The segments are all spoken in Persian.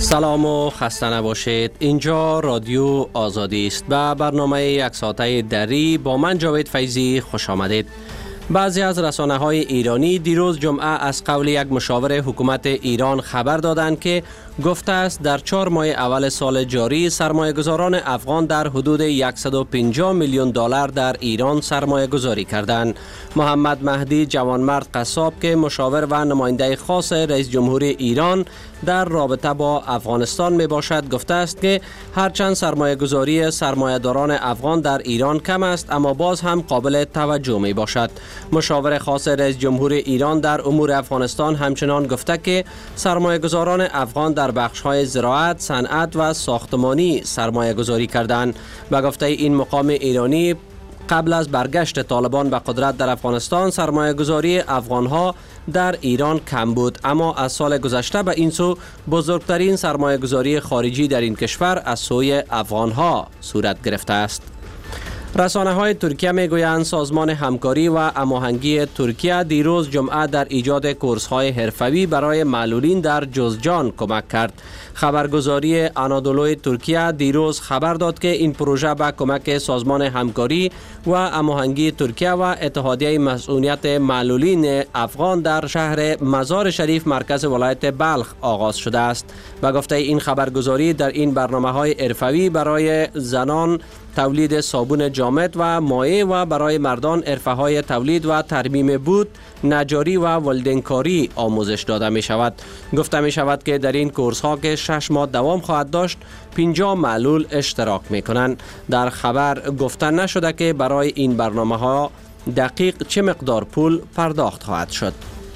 سلام و خسته نباشید. اینجا رادیو آزادی است و برنامه یک ساعته دری با من جاوید فیضی خوش آمدید. بعضی از رسانه‌های ایرانی دیروز جمعه از قول یک مشاور حکومت ایران خبر دادند که گفته است در 4 ماه اول سال جاری سرمایه‌گذاران افغان در حدود 150 میلیون دلار در ایران سرمایه گذاری کردند. محمد مهدی جوانمرد قصاب که مشاور و نماینده خاص رئیس جمهور ایران در رابطه با افغانستان می باشد گفته است که هرچند سرمایه گذاری سرمایه‌داران افغان در ایران کم است اما باز هم قابل توجه می باشد. مشاور خاص رئیس جمهور ایران در امور افغانستان همچنان گفته که سرمایه گذاران افغان در بخش‌های زراعت، صنعت و ساختمانی سرمایه گذاری کردند و گفته این مقام ایرانی قبل از برگشت طالبان به قدرت در افغانستان سرمایه گذاری افغان‌ها در ایران کم بود، اما از سال گذشته به این سو بزرگترین سرمایه گذاری خارجی در این کشور از سوی افغان‌ها صورت گرفته است. رسانه‌های ترکیه می‌گویند سازمان همکاری و هماهنگی ترکیه دیروز جمعه در ایجاد کورس‌های حرفه‌ای برای معلولین در جوزجان کمک کرد. خبرگزاری آنادولوی ترکیه دیروز خبر داد که این پروژه به کمک سازمان همکاری و هماهنگی ترکیه و اتحادیه مسئولیت معلولین افغان در شهر مزار شریف مرکز ولایت بلخ آغاز شده است و گفته این خبرگزاری در این برنامه‌های حرفه‌ای برای زنان تولید صابون جامد و مایع و برای مردان حرفه‌های تولید و ترمیم بود، نجاری و ولدنگکاری آموزش داده می شود. گفته می شود که در این کورس ها که 6 ماه دوام خواهد داشت 50 معلول اشتراک می کنند. در خبر گفته نشده که برای این برنامه ها دقیق چه مقدار پول پرداخت خواهد شد.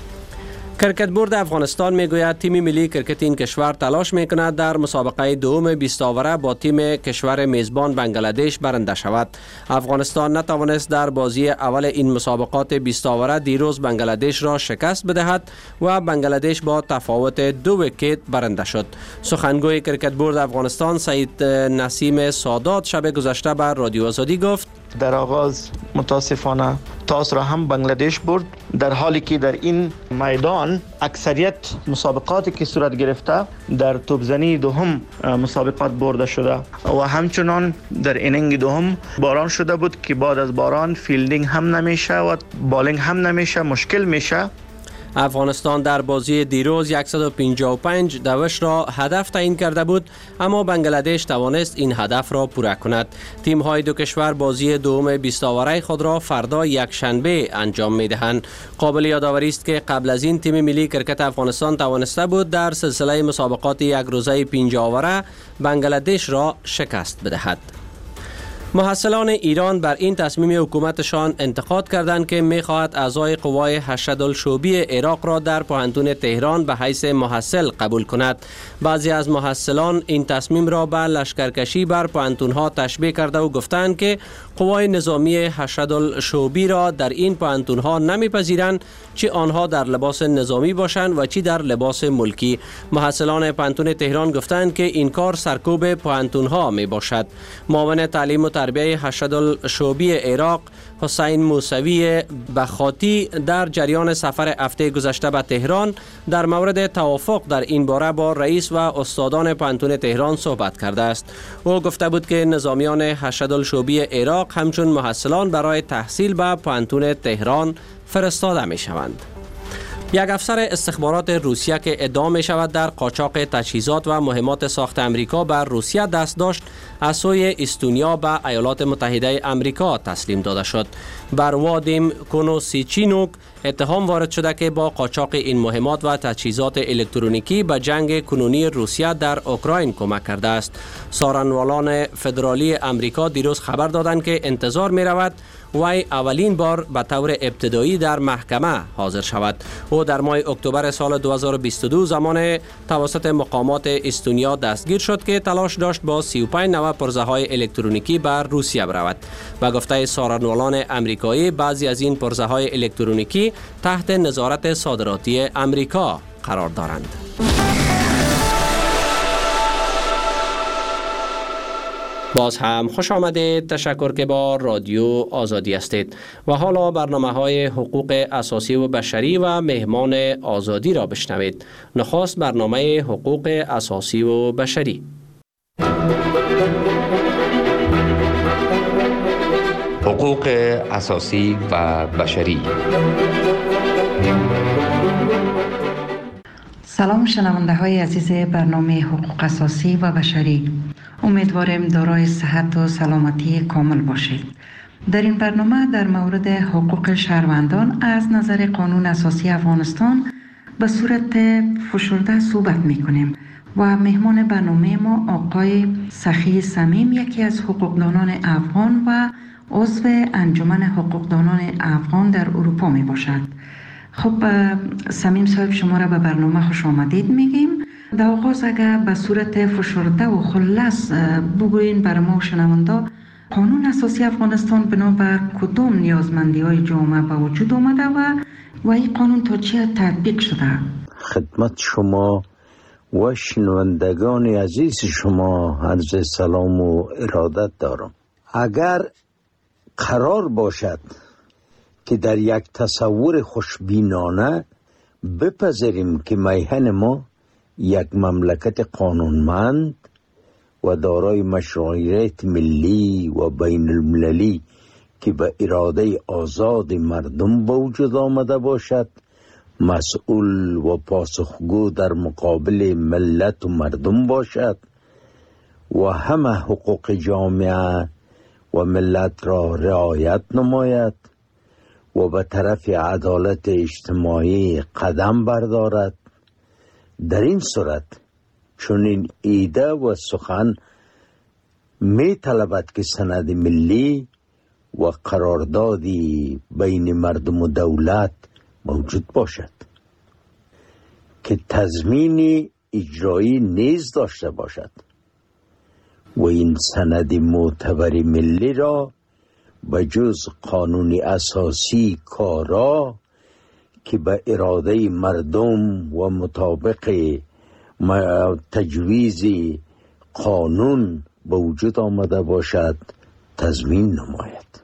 کرکت بورد افغانستان میگوید تیم ملی کرکت این کشور تلاش میکند در مسابقه دوم 20 آوره با تیم کشور میزبان بنگلادش برنده شود. افغانستان نتوانست در بازی اول این مسابقات 20 آوره دیروز بنگلادش را شکست بدهد و بنگلادش با تفاوت 2 ویکت برنده شد. سخنگوی کرکت بورد افغانستان سید نسیم سادات شب گذشته بر رادیو آزادی گفت در آغاز متاسفانه تاس را هم بنگلادش برد، در حالی که در این میدان اکثریت مسابقاتی که صورت گرفته در توپزنی دوم مسابقات برده شده و همچنان در اینینگ دوم باران شده بود که بعد از باران فیلدینگ هم نمیشه و بالینگ هم نمیشه، مشکل میشه. افغانستان در بازی دیروز 155 دوش را هدف تعیین کرده بود اما بنگلادش توانست این هدف را پوره کند. تیم های دو کشور بازی دوم 20 آوره خود را فردا یک شنبه انجام می دهند. قابل یادآوری است که قبل از این تیم ملی کرکت افغانستان توانسته بود در سلسله مسابقات یک روزه 5 آوره بنگلادش را شکست بدهد. محصلان ایران بر این تصمیم حکومتشان انتقاد کردند که می‌خواهد اعضای قوای حشدالشعبی عراق را در پوهنتون تهران به حیث محصل قبول کند. بعضی از محصلان این تصمیم را به لشکرکشی بر پوهنتون‌ها تشبیه کرده و گفتند که قوای نظامی حشدالشعبی را در این پوهنتون‌ها نمی‌پذیرند، چه آنها در لباس نظامی باشند و چه در لباس ملکی. محصلان پوهنتون تهران گفتند که این کار سرکوب پوهنتون‌ها میباشد. معاون تعلیم و تربیه حشدالشعبی عراق حسین موسوی بخاتی در جریان سفر هفته گذشته به تهران در مورد توافق در این باره با رئیس و استادان پوهنتون تهران صحبت کرده است. او گفته بود که نظامیان حشدالشعبی عراق همچون محصلان برای تحصیل به پوهنتون تهران فرستاده می شوند. یک افسر استخبارات روسیه که ادعا می شود در قاچاق تجهیزات و مهمات ساخت امریکا بر روسیه دست داشت از سوی استونیا به ایالات متحده امریکا تسلیم داده شد. بر وادیم کونوسیچینوک اتهام وارد شده که با قاچاق این مهمات و تجهیزات الکترونیکی به جنگ کنونی روسیه در اوکراین کمک کرده است. سارنوالان فدرالی امریکا دیروز خبر دادند که انتظار می رود وی اولین بار به طور ابتدایی در محکمه حاضر شود. او در ماه اکتبر سال 2022 زمان توسط مقامات استونیا دستگیر شد که تلاش داشت با 35 نوع پرزه های الکترونیکی بر روسیه برود. به گفته سارنوالان امریکایی بعضی از این پرزه های الکترونیکی تحت نظارت صادراتی امریکا قرار دارند. باز هم خوش آمدید. تشکر که با رادیو آزادی هستید و حالا برنامه‌های حقوق اساسی و بشری و مهمان آزادی را بشنوید. نخست برنامه حقوق اساسی و بشری. حقوق اساسی و بشری. سلام شنونده های عزیز برنامه حقوق اساسی و بشری. امیدواریم دارای صحت و سلامتی کامل باشید. در این برنامه در مورد حقوق شهروندان از نظر قانون اساسی افغانستان به صورت فشرده صحبت میکنیم و مهمان برنامه ما آقای سخی صمیم، یکی از حقوقدانان افغان و عضو انجمن حقوقدانان افغان در اروپا می باشد. خب صمیم صاحب، شما را به برنامه خوش آمدید میگیم. در آغاز اگر به صورت فشرده و خلاص بگوین بر ما شنونده، قانون اساسی افغانستان بنابر کدام نیازمندی های جامعه به وجود آمده و این قانون تا چه تطبیق شده؟ خدمت شما و شنوندگان عزیز شما عرض سلام و ارادت دارم. اگر قرار باشد که در یک تصور خوشبینانه بپذیریم که میهن ما یک مملکت قانونمند و دارای مشروعیت ملی و بین المللی که به اراده آزاد مردم به وجود آمده باشد، مسئول و پاسخگو در مقابل ملت و مردم باشد و همه حقوق جامعه و ملت را رعایت نماید و به طرف عدالت اجتماعی قدم بردارد، در این صورت چنین ایده و سخن می طلبد که سند ملی و قراردادی بین مردم و دولت موجود باشد که تضمین اجرایی نیز داشته باشد و این سند معتبر ملی را به جز قانون اساسی کارا که به اراده مردم و مطابق تجویز قانون به وجود آمده باشد تضمین نماید.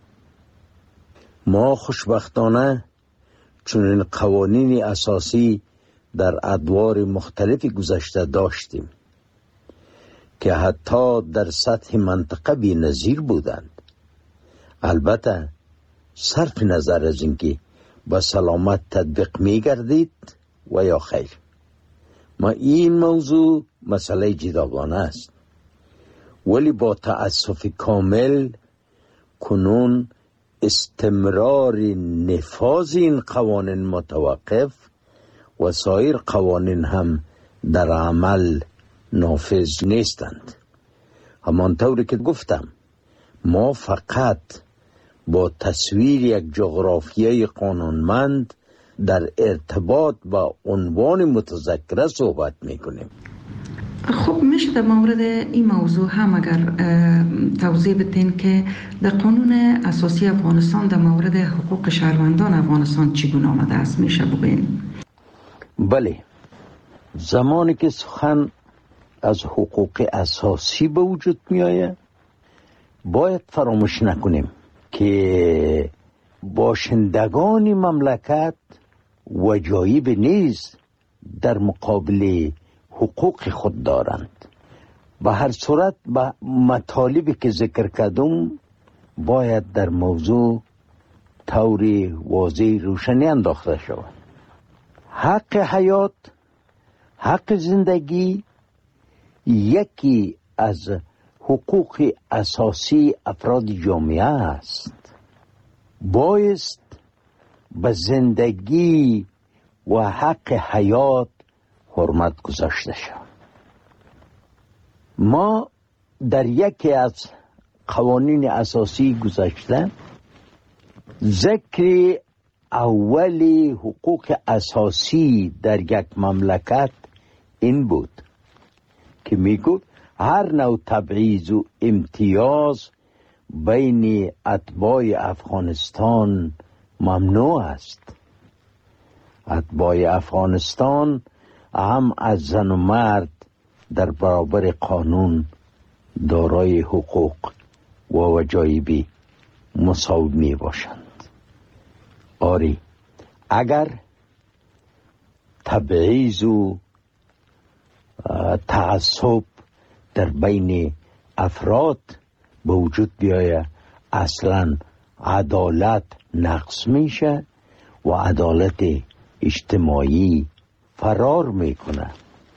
ما خوشبختانه چنین قوانین اساسی در ادوار مختلف گذشته داشتیم که حتی در سطح منطقه بی‌نظیر بودند. البته صرف نظر از اینکه با سلامت تطبیق می گردید و یا خیر، ما این موضوع مسئله جداگانه است، ولی با تأسف کامل کنون استمرار نفاذ این قوانین متوقف و سایر قوانین هم در عمل نافذ نیستند. همانطوری که گفتم، ما فقط با تصویر یک جغرافیای قانونمند در ارتباط با عنوان متذکره صحبت میکنیم. خب میشه در مورد این موضوع هم اگر توضیح بدین که در قانون اساسی افغانستان در مورد حقوق شهروندان افغانستان چگونه آمده است، میشه بگوین؟ بله، زمانی که سخن از حقوق اساسی به وجود می آید باید فراموش نکنیم که باشندگان مملکت وجایب نیز در مقابل حقوق خود دارند. به هر صورت به مطالبی که ذکر کردم باید در موضوع طور واضح روشنی انداخته شود. حق حیات، حق زندگی یکی از حقوق اساسی افراد جامعه است. بایست به زندگی و حق حیات حرمت گذاشته شود. ما در یکی از قوانین اساسی گذشته ذکر اولی حقوق اساسی در یک مملکت این بود که میگفت هر نوع تبعیض و امتیاز بین اتباع افغانستان ممنوع است. اتباع افغانستان هم از زن و مرد در برابر قانون دارای حقوق و وجایب مساوی می باشند. آری، اگر تبعیض و تعصب در بین افراد به وجود بیاید، اصلا عدالت نقص میشه و عدالت اجتماعی فرار میکنه.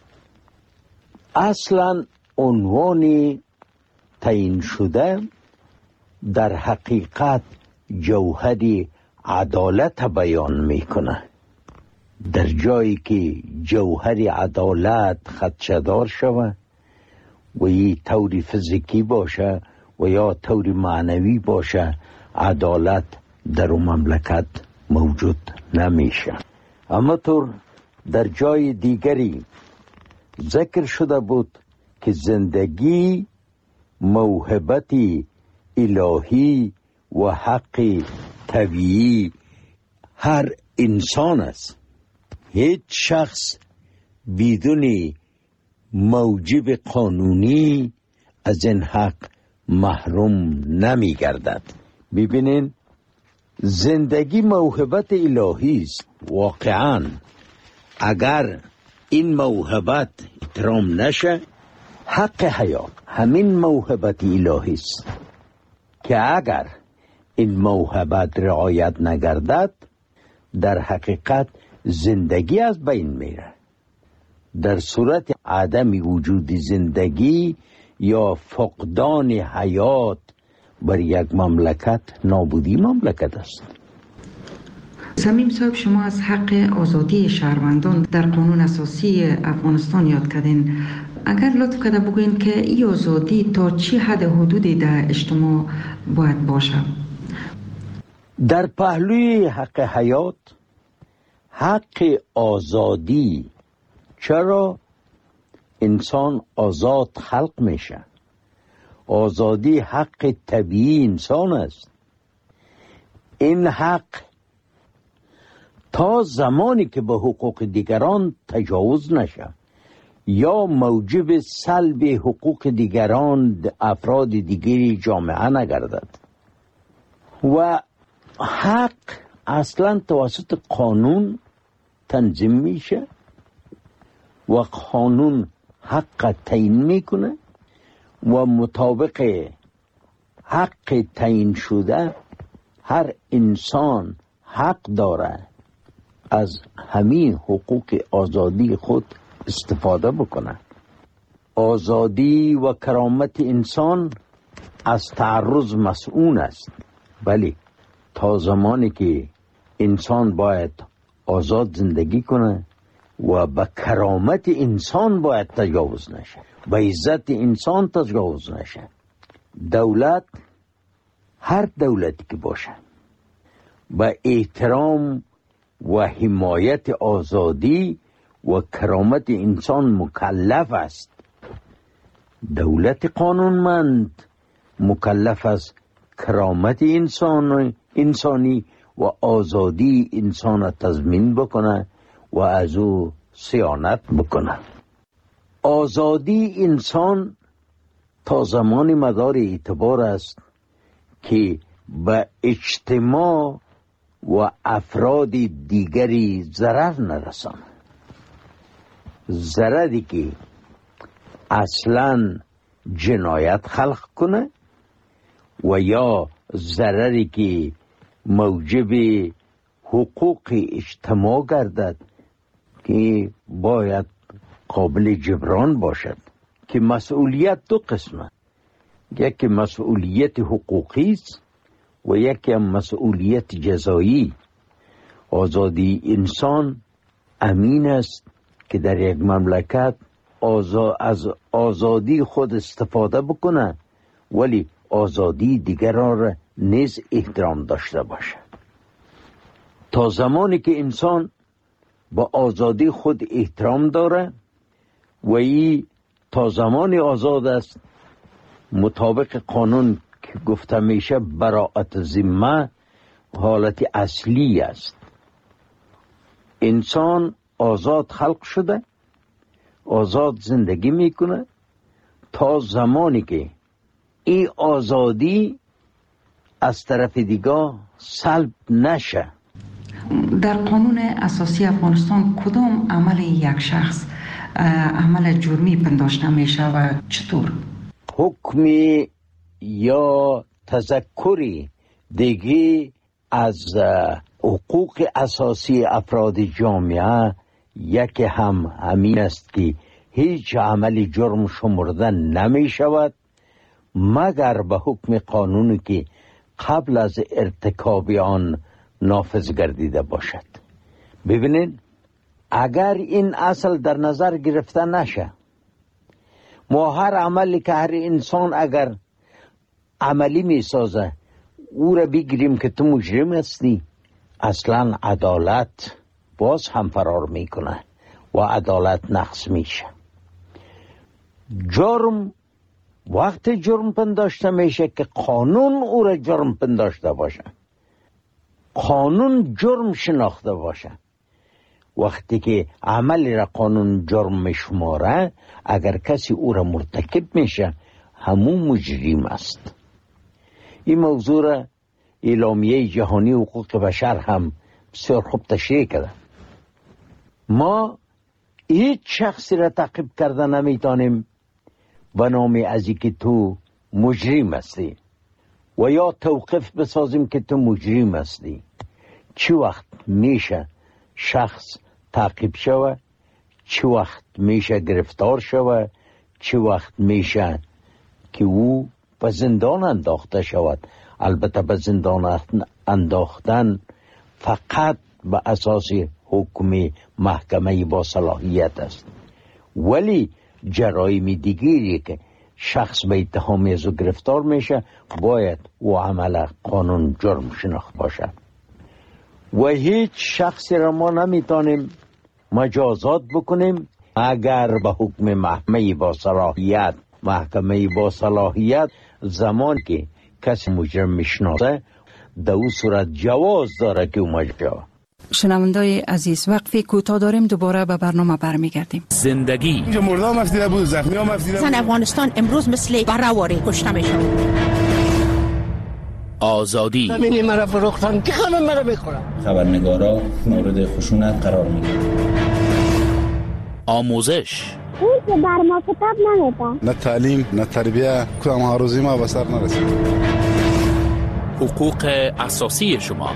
اصلا عنوان تعیین شده در حقیقت جوهر عدالت بیان میکنه. در جایی که جوهر عدالت خدشه‌دار شود و یه طور فیزیکی باشه و یا طور معنوی باشه، عدالت در اون مملکت موجود نمیشه. اما طور در جای دیگری ذکر شده بود که زندگی موهبت الهی و حق طبیعی هر انسان است. هیچ شخص بدون موجب قانونی از این حق محروم نمی گردد. ببینین، زندگی موهبت الهی است. واقعا اگر این موهبت احترام نشه، حق حیات همین موهبت الهی است که اگر این موهبت رعایت نگردد، در حقیقت زندگی از بین میره. در صورت عدم وجود زندگی یا فقدان حیات بر یک مملکت، نابودی مملکت است. صمیم صاحب، شما از حق آزادی شهروندان در قانون اساسی افغانستان یاد کردین. اگر لطف کرده بگوین که این آزادی تا چی حد حدودی در اجتماع باید باشه؟ در پهلوی حق حیات، حق آزادی، چرا انسان آزاد خلق میشه؟ آزادی حق طبیعی انسان است. این حق تا زمانی که به حقوق دیگران تجاوز نشه یا موجب سلب حقوق دیگران افراد دیگری جامعه نگردد. و حق اصلا توسط قانون تنظیم میشه و قانون حق تعیین میکنه و مطابق حق تعیین شده هر انسان حق داره از همین حقوق آزادی خود استفاده بکنه. آزادی و کرامت انسان از تعرض مسئول است، ولی تا زمانی که انسان باید آزاد زندگی کنه و به کرامت انسان باید تجاوز نشه، به عزت انسان تجاوز نشه. دولت، هر دولتی که باشه، با احترام و حمایت آزادی و کرامت انسان مکلف است. دولت قانونمند مکلف است کرامت انسانی و آزادی انسان را تضمین بکنه و از او صیانت بکنه. آزادی انسان تا زمان مدار اعتبار است که به اجتماع و افراد دیگری ضرر نرسانه. ضرری که اصلا جنایت خلق کنه و یا ضرری که موجب حقوق اجتماع گردد که باید قابل جبران باشد. که مسئولیت دو قسمه، یکی مسئولیت حقوقی است و یکی مسئولیت جزایی. آزادی انسان امین است که در یک مملکت از آزادی خود استفاده بکنه، ولی آزادی دیگران را نیز احترام داشته باشه. تا زمانی که انسان با آزادی خود احترام داره و ای تا زمان آزاد است، مطابق قانون که گفته میشه براءت ذمه حالت اصلی است. انسان آزاد خلق شده، آزاد زندگی میکنه، تا زمانی که این آزادی از طرف دیگه سلب نشه. در قانون اساسی افغانستان کدام عمل یک شخص عمل جرمی پنداشته میشه و چطور؟ حکمی یا تذکری دیگه از حقوق اساسی افراد جامعه یکی همین است که هیچ عمل جرم شمرده نمی شود مگر به حکم قانونی که قبل از ارتکاب آن نافذ گردیده باشد. ببینید اگر این اصل در نظر گرفته نشه، ما هر عملی که هر انسان اگر عملی می سازه او را بگیریم که تو مجرم هستی، اصلا عدالت باز هم فرار میکنه و عدالت نقص میشه. جرم وقت جرم پنداشته میشه که قانون او را جرم پنداشته باشه، قانون جرم شناخته باشه. وقتی که عملی را قانون جرم میشماره، اگر کسی او را مرتکب میشه همون مجرم است. این موضوع را اعلامیه جهانی حقوق بشر هم بسیار خوب تشریح کرده. ما هیچ شخصی را تعقیب کرده نمیتونیم به نام ازی که تو مجرم هستی و یا توقف بسازیم که تو مجرم هستی. چی وقت میشه شخص تعقیب شوه، چی وقت میشه گرفتار شوه، چی وقت میشه که او به زندان انداخته شود. البته به زندان انداختن فقط به اساس حکم محکمه با صلاحیت است، ولی جرایم دیگری که شخص به اتهام از او گرفتار میشه باید او عمل قانون جرم شناخت باشه و هیچ شخصی را ما نمیتونیم مجازات بکنیم اگر به حکم محکمه با صلاحیت زمان که کسی مجرم میشناسه در او صورت جواز داره که او مجرم. شنوندای عزیز وقفی کوتاه داریم، دوباره به برنامه برمیگردیم. زندگی اینجا مردم مفیده بود، زخمی ها مفیده بود. زن افغانستان امروز مثل برآوری کشته میشه. آزادی زمینی مرا فروختن که همه مرا میخورن. خبرنگارا مورد خشونت قرار میگیرن. آموزش اون که بر ما کتاب نمیده. نه تعلیم نه تربیه، کدام ها روزی ما به سر نرسید. حقوق اساسی شما.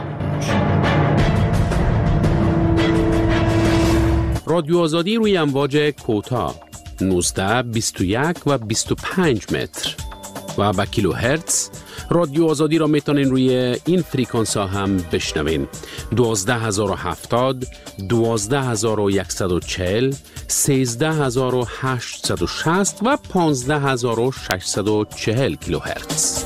رادیو آزادی روی امواج کوتاه 19 21 و 25 متر و با کیلو هرتز. رادیو آزادی را میتونین روی این فریکانس ها هم بشنوین. 12070 12140 13860 و 15640 کیلو هرتز.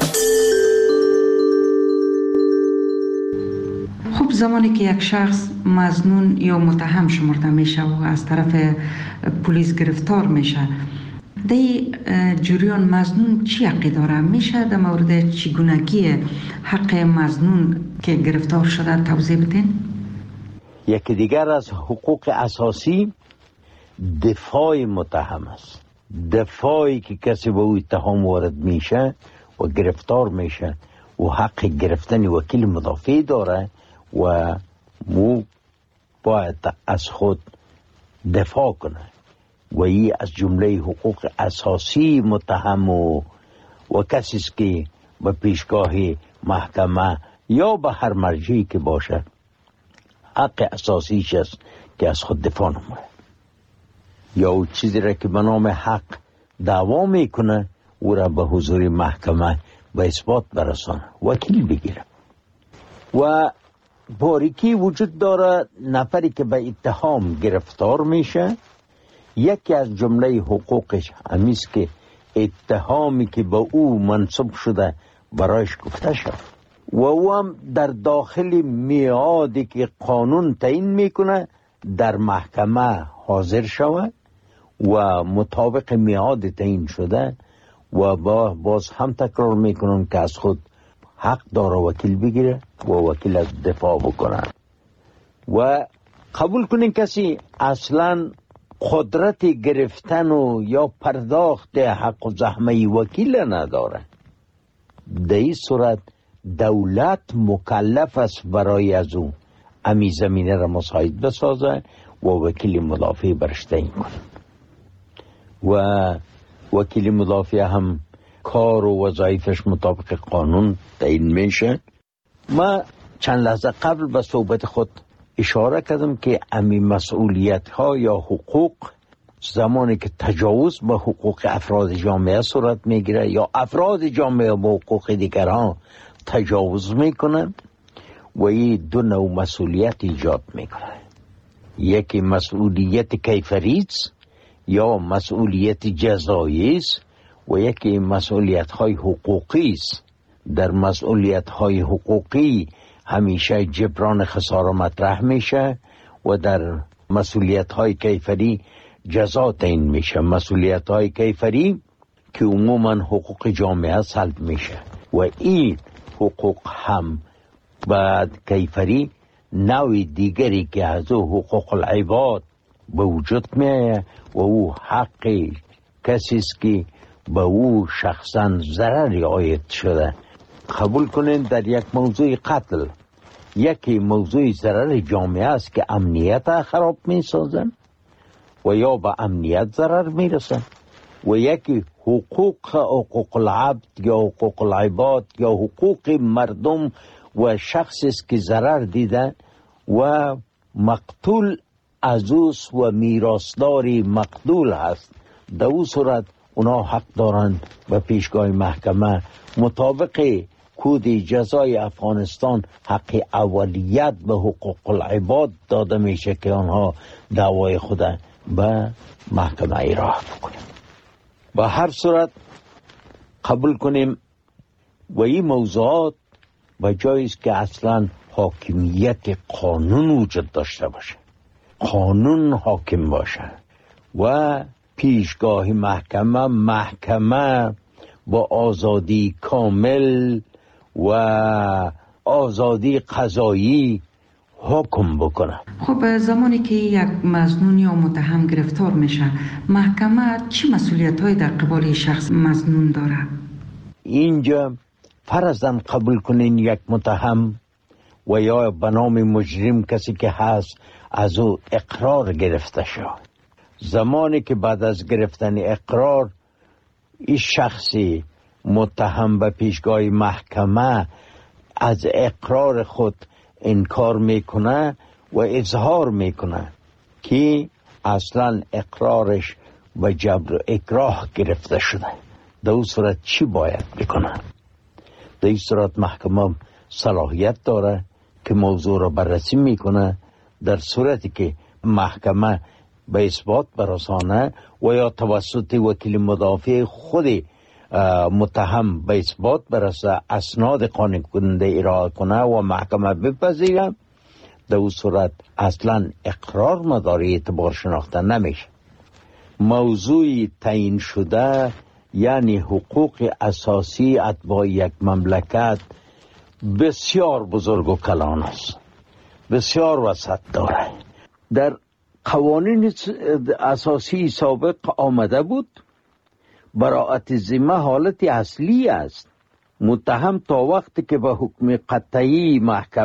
خب زمانی که یک شخص مظنون یا متهم شمرده میشه و از طرف پلیس گرفتار میشه، در جریان مظنون چی حقی داره؟ میشه در مورد چگونگی حق مظنون که گرفتار شده توضیح بدین؟ یکی دیگر از حقوق اساسی دفاع متهم است. دفاعی که کسی به او اتهام وارد میشه و گرفتار میشه و حق گرفتن وکیل مدافع داره و مو باید از خود دفاع کنه و این از جمله حقوق اساسی متهم و کسی است که به پیشگاه محکمه یا به هر مرجعی که باشه حق اساسیش است که از خود دفاع نمونه یا او چیزی را که به نام حق دعوا میکنه او را به حضور محکمه به اثبات برسانه، وکیل بگیره. و باریکی وجود داره نفری که به اتهام گرفتار میشه، یکی از جمله حقوقش همیست که اتهامی که به او منصوب شده برایش گفته شد و او هم در داخل میعادی که قانون تعیین میکنه در محکمه حاضر شود و مطابق میعاد تعیین شده و باز هم تکرار میکنن که از خود حق داره وکیل بگیره و وکیل از دفاع بکنه. و قبول کنین کسی اصلا قدرت گرفتن و یا پرداخت حق و زحمه وکیل نداره، در این صورت دولت مکلف است برای از او امی زمینه را مساعد بسازه و وکیل مدافع برش تعیین کنه و وکیل مدافع هم کار و وظایفش مطابق قانون تعیین میشه. ما چند لحظه قبل به صحبت خود اشاره کردم که امی مسئولیت ها یا حقوق زمانی که تجاوز به حقوق افراد جامعه صورت میگیره یا افراد جامعه به حقوق دیگران تجاوز میکنن و این دو نوع مسئولیت ایجاد میکنه. یکی مسئولیت کیفری است یا مسئولیت جزایی است و یکی مسئولیت های حقوقی است. در مسئولیت های حقوقی همیشه جبران خسارة مطرح میشه و در مسئولیت های کیفری جزا تعیین میشه. مسئولیت های کیفری که عموما حقوق جامعه سلب میشه و این حقوق هم بعد کیفری نوع دیگری که از حقوق العباد به وجود میه و او حق کسی است که به او شخصا ضرری عاید شده. قبول کنین در یک موضوع قتل یکی موضوع ضرر جامعه است که امنیت خراب می سازن و یا به امنیت ضرر می رسن و یکی حقوق العبد یا حقوق العباد یا حقوق مردم و شخصی است که ضرر دیدن و مقتول عزوز و میراثداری مقتول هست. در او صورت اونا حق دارند به پیشگاه محکمه مطابق کود جزای افغانستان حق اولیت به حقوق العباد داده میشه که آنها دعوای خود به محکمه ایراد کنند. به هر صورت قبول کنیم و این موضوعات به جایی است که اصلا حاکمیت قانون وجود داشته باشه، قانون حاکم باشه و پیشگاه محکمه با آزادی کامل و آزادی قضایی حکم بکنه. خب زمانی که یک مظنون یا متهم گرفتار میشه، محکمه چی مسئولیت‌هایی در قبال شخص مظنون داره؟ اینجا فرضاً قبول کنین یک متهم و یا به نام مجرم کسی که هست از او اقرار گرفته شد. زمانی که بعد از گرفتن اقرار این شخصی متهم به پیشگاه محکمه از اقرار خود انکار میکنه و اظهار میکنه که اصلا اقرارش و جبر و اکراه گرفته شده، در اون صورت چی باید بکنه؟ در این صورت محکمه صلاحیت داره که موضوع را بررسی میکنه. در صورتی که محکمه به اثبات برسانه و یا توسط وکیل مدافع خود متهم به اثبات برسه، اسناد قانع کننده ارائه کنه و محکمه بپذیره، در اون صورت اصلا اقرار مداری اعتبار شناخته نمیشه. موضوع تعیین شده یعنی حقوق اساسی اتباع یک مملکت بسیار بزرگ و کلان است، بسیار وسعت داره. در قوانین اساسی سابق آمده بود براءت ذمه حالت اصلی است. متهم تا وقتی که به حکم قطعی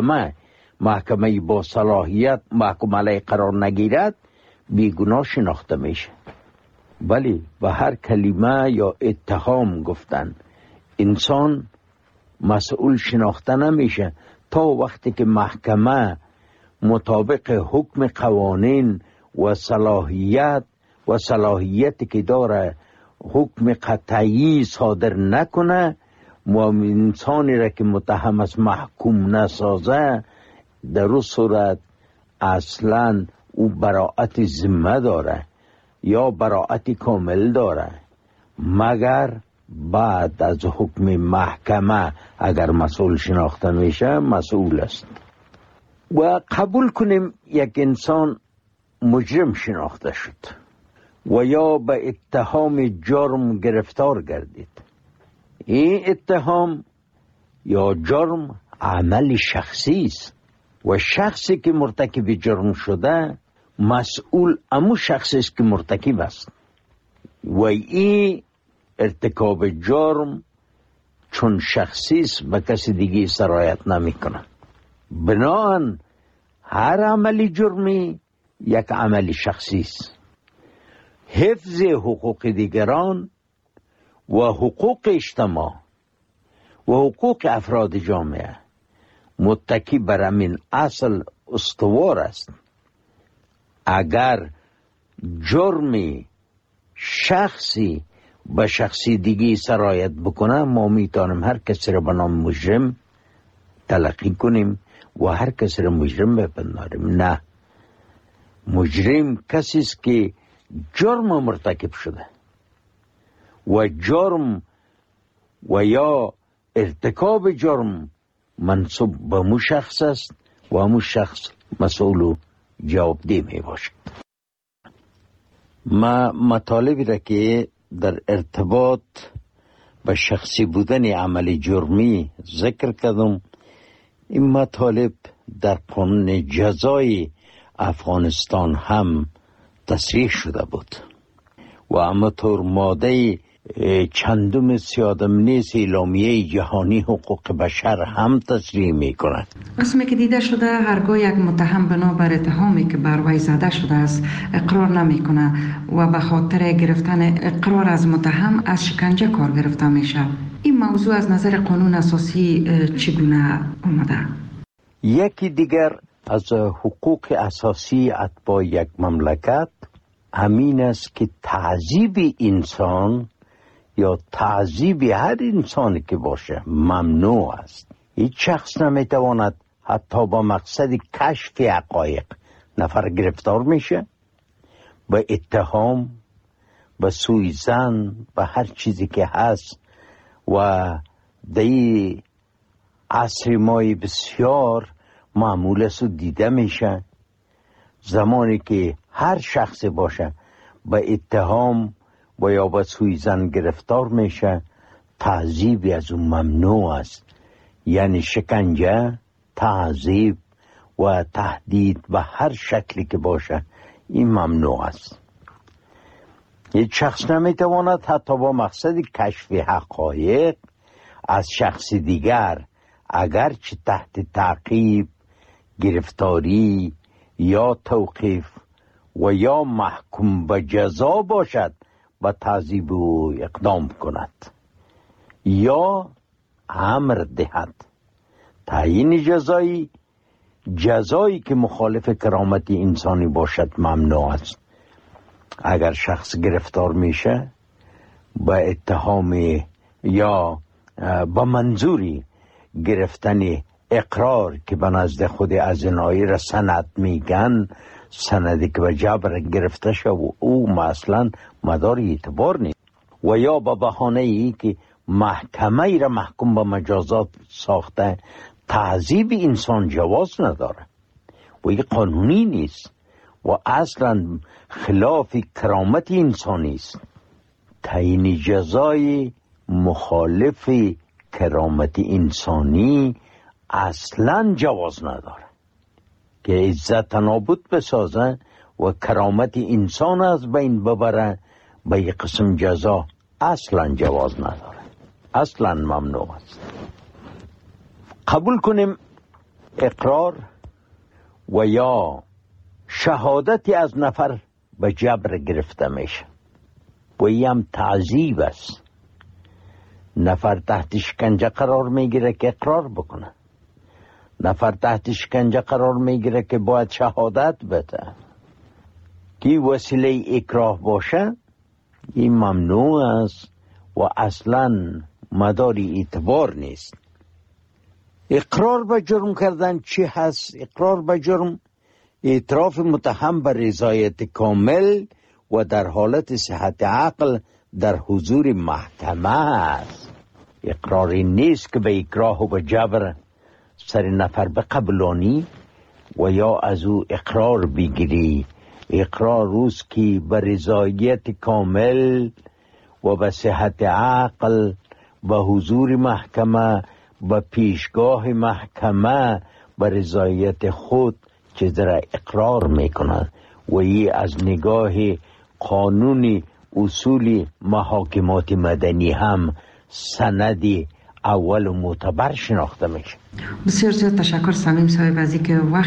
محکمه با صلاحیت محکوم علیه قرار نگیرد بیگناه شناخته میشه. ولی به هر کلمه یا اتهام گفتن انسان مسئول شناخته نمیشه تا وقتی که محکمه مطابق حکم قوانین و صلاحیتی که داره حکم قطعی صادر نکنه و انسانی را که متهم است محکوم نسازه، در اون صورت اصلا او براءت ذمه داره یا براءت کامل داره، مگر بعد از حکم محکمه اگر مسئول شناخته میشه مسئول است. و قبول کنیم یک انسان مجرم شناخته شد و یا به اتهام جرم گرفتار گردید. این اتهام یا جرم عمل شخصی است و شخصی که مرتکب جرم شده مسئول امو شخصی است که مرتکب است و این ارتکاب جرم چون شخصی است به کسی دیگه سرایت نمی کنه. بنابراین هر عملی جرمی یک عمل شخصی است. حفظ حقوق دیگران و حقوق اجتماع و حقوق افراد جامعه متکی بر همین اصل استوار است. اگر جرمی شخصی به شخصی دیگی سرایت بکنه، ما میتونیم هر کسی را به نام مجرم تلقی کنیم و هر کسی را مجرم بپنداریم. نه، مجرم کسی است که جرم مرتکب شده و جرم و یا ارتکاب جرم منصوب به مو شخص است و همون شخص مسئول و جوابدeh می باشد. ما مطالبی را که در ارتباط به شخصی بودن عمل جرمی ذکر کردم، این مطالب در قانون جزای افغانستان هم تصریح شده بود و همانطور ماده چندم 31 اعلامیه جهانی حقوق بشر هم تصریح می کند. رسمی که دیده شده هرگاه یک متهم بنابر اتهامی که بر وی زده شده است اقرار نمی کنه و به خاطر گرفتن اقرار از متهم از شکنجه کار گرفته میشه. این موضوع از نظر قانون اساسی چگونه آمده؟ یکی دیگر از حقوق اساسی اتباع یک مملکت همین است که تعذیب انسان یا تعذیب هر انسانی که باشه ممنوع است. هیچ شخص نمیتواند حتی با مقصد کشف حقایق نفر گرفتار میشه، به اتهام، به سوءظن، به هر چیزی که هست. و در عصر مای بسیار معمول است و دیده میشه زمانی که هر شخص باشه به اتهام و یا به سوءظن گرفتار میشه، تعذیب از اون ممنوع است. یعنی شکنجه، تعذیب و تهدید به هر شکلی که باشه این ممنوع است. یک شخص نمیتواند حتی با مقصد کشف حقایق از شخص دیگر اگرچه تحت تعقیب، گرفتاری یا توقیف و یا محکوم به جزا باشد به تعذیب او اقدام کند یا امر دهد. تعیین جزایی که مخالف کرامت انسانی باشد ممنوع است. اگر شخص گرفتار میشه به اتهام یا به منظوری گرفتن اقرار که به نزد خود ازنایی را سند میگن، سندی که به جبر گرفته شد و او مثلا مدار اعتبار نیست، و یا به بهانه ای که محکمه ای را محکوم به مجازات ساخته، تعذیب انسان جواز نداره و این قانونی نیست و اصلا خلاف کرامت انسانی است. تعیین جزای مخالف کرامت انسانی اصلا جواز نداره که عزت نابود بسازه و کرامت انسان از بین ببره. به یک قسم جزا اصلا جواز نداره، اصلا ممنوع است. قبول کنیم اقرار و یا شهادتی از نفر به جبر گرفته میشه و این هم تعذیب است. نفر تحت شکنجه قرار میگیره که اقرار بکنه، نفر تحت شکنجه قرار میگیره که باید شهادت بده. که وسیله اکراه باشه این ممنوع است و اصلا مداری اعتبار نیست. اقرار به جرم کردن چی هست؟ اقرار به جرم اعتراف متهم به رضایت کامل و در حالت صحت عقل در حضور محکمه است. اقراری نیست که به اکراه و به جبر سر نفر بقبلانی و یا از او اقرار بگیری. اقرار روز که به رضایت کامل و به صحت عقل به حضور محکمه به پیشگاه محکمه به رضایت خود چیز را اقرار میکنند و این از نگاه قانون اصول محاکمات مدنی هم سند اول و معتبر شناخته میشه. بسیار زیاد تشکر صمیم صاحب از اینکه وقت